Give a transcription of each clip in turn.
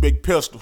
Big Pistol,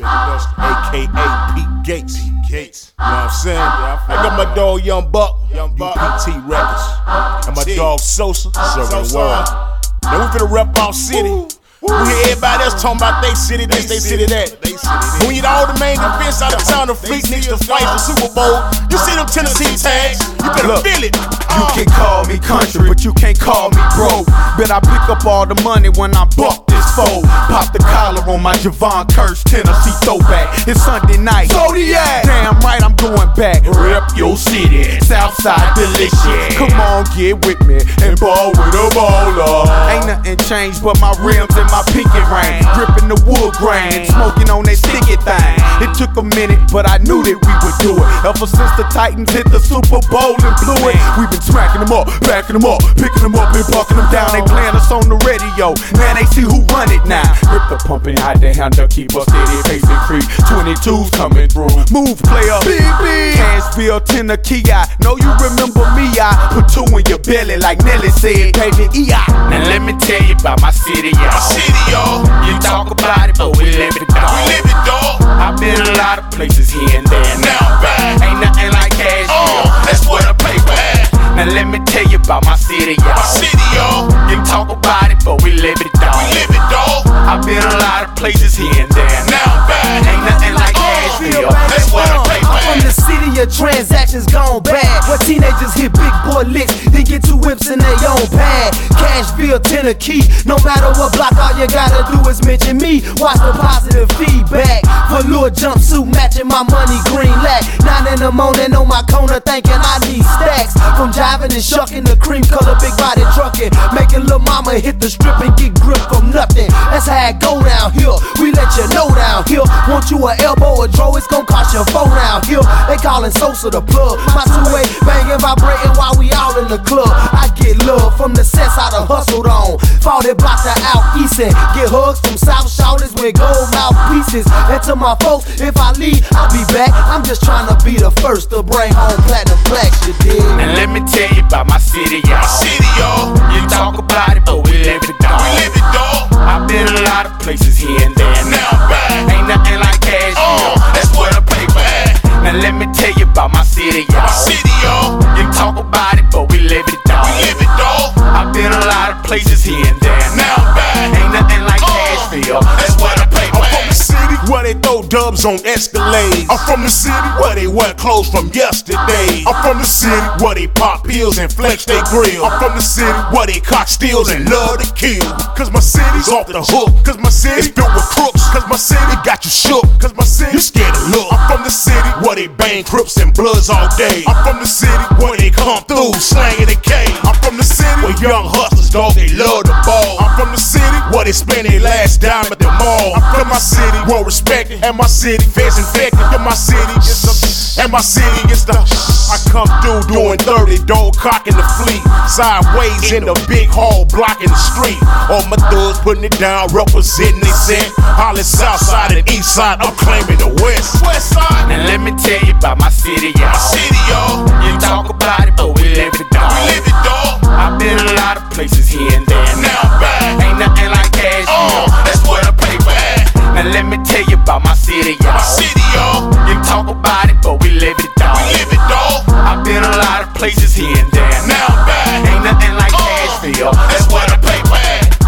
a.k.a. Pete Gates. You know what I'm saying? I got my dog Young Buck, UPT Records, and my dog Sosa, Serving World. Now we finna rep our city. We hear everybody else talking about they city this, they city that. When you get all the main events out of town, the fleet niggas to fight for Super Bowl, you see them Tennessee tags, you better feel it. You can call me country, but you can't call me bro. Bet I pick up all the money when I buck this foe. Pop the collar on my Javon Curse Tennessee throwback. It's Sunday night, Zodiac. Damn right, I'm going back. Rip your city, Southside delicious. Come on, get with me and ball with a baller. Ain't nothing changed but my rims and my pinky ring. Dripping the wood grain, smoking on that sticky thing. It took a minute, but I knew that we would do it. Ever since the Titans hit the Super Bowl and blew it, we've been smacking them up, backing them up, picking them up and bucking them down. They playing us on the radio, now they see who run it now. Rip the pumping, hide the handle, keep us steady, pacing creep. 22's coming through, move player, BB. Cashville, Tennessee, I know you remember me. I put two in your belly like Nelly said, baby, E.I. Now let me tell you about my city, y'all. My city, y'all. You talk about it, but we live it, dog. We live it, dog. I've been a lot of places here and there. Now I'm back. Ain't nothing like Cashville. That's what I pay for. Now let me tell you about my city, y'all. My city, y'all. You talk about it, but we live it, dog. We live it, dog. I've been a lot of places here and there. Now I'm back. Ain't nothing like Cashville. That's what I pay for. I'm from the city of transactions gone bad, where teenagers hit big boy licks, then get two whips in their own pad. Cashville, Tennessee, no matter what block, all you gotta do is mention me. Watch the positive feedback. Velour jumpsuit matching my money green lack. 9 in the morning on my corner thinking I need stacks. From driving and shucking the cream color big body trucking, making lil' mama hit the strip and get grip from nothing. That's how it go down here. We let you know down here. Want you an elbow or draw, it's gon' cost you a phone down here. They callin' Sosa the plug. My 2-way banging, vibrating while we all in the club. I get love from the sets I done hustled on. 40 blocks to out east and get hugs from South Shoulders with gold mouthpieces. And to my folks, if I leave, I'll be back. I'm just trying to be the first to bring home platinum plaques, you dig? Now let me tell you about my city, y'all. My city, y'all. You talk about it, but we live it, dog. We live it, dog. I've been a lot of places here and there. Now I'm back. Ain't nothing like Cashville. That's what I pay for. Now let me tell you about my city, y'all. My city, y'all. You talk about it, but we live it, dog. We live it, dog. I've been a lot of places here and there. Now I'm back. Ain't nothing like Cashville. That's what I pay for. I'm from the city where they throw dubs on Escalades. I'm from the city where they wear clothes from yesterday. I'm from the city where they pop pills and flex they grill. I'm from the city where they cock steals and love to kill. Cause my city's off the hook. Cause my city's built with crooks. Cause my city got you shook. Cause my city you scared to look. I'm from the city where they bang Crips and Bloods all day. I'm from the city where they come through slanging the K. I'm from the city where young hustlers, dog, they love the ball. I'm from the city where they spend their last dime at the mall. I'm from my city, well respected, and my city feds infected. And my city is the, and my city is the. I come through doing 30, dog cocking the fleet. Sideways in the big hall, blocking the street. All my thugs putting it down, representing they set. Hollin' south side and east side, I'm claiming the west. West side. Now let me tell you about my city, y'all. My city, y'all. You talk about it, but we live it, dog. We live it, dog. I've been a lot of places here and there. Now I'm back. Ain't nothing like Cashville. That's what I pay for. Now let me tell you about my city, y'all. My city, y'all. You talk about it, but we live it, dog. We live it, dog. I've been a lot of places here and there. Now I'm back. Ain't nothing like Cashville. That's what I pay for.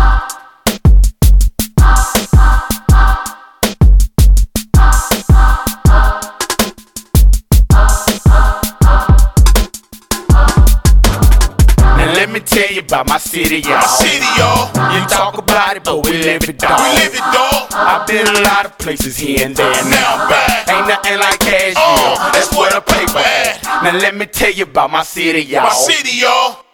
Let me tell you about my city, y'all. My city, y'all. You talk about it, but we live it, dog. We live it, dog. I've been a lot of places here and there. Now I'm back. Ain't nothing like Cashville. That's what I pay for. Now let me tell you about my city, y'all. My city, y'all.